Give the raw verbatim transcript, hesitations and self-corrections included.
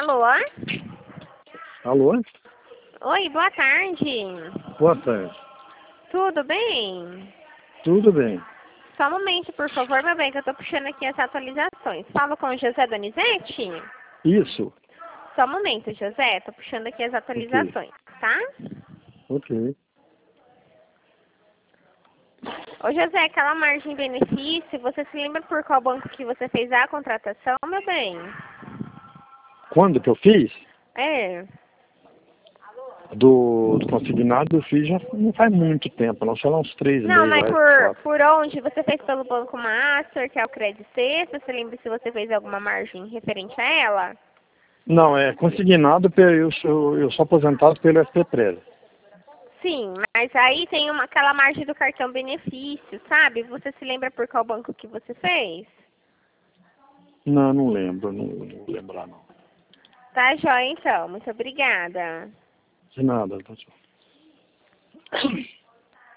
Alô? Alô? Oi, boa tarde. Boa tarde. Tudo bem? Tudo bem. Só um momento, por favor, meu bem, que eu tô puxando aqui as atualizações. Falo com o José Donizete? Isso. Só um momento, José, tô puxando aqui as atualizações, tá? Ok. Ô, José, aquela margem de benefício, você se lembra por qual banco que você fez a contratação, meu bem? Quando que eu fiz? É. Do, do consignado eu fiz já não faz muito tempo, não, sei lá uns três Não, meses, mas eu acho, por, quatro. por onde? Você fez pelo Banco Master, que é o Credit Sexta? Você lembra se você fez alguma margem referente a ela? Não, é consignado, pe- eu sou, eu sou aposentado pelo S P Preza. Sim, mas aí tem uma, aquela margem do cartão benefício, sabe? Você se lembra por qual banco que você fez? Não, não lembro, não, não vou lembrar não. Tá, joia, então. Muito obrigada. De nada, tá tchau.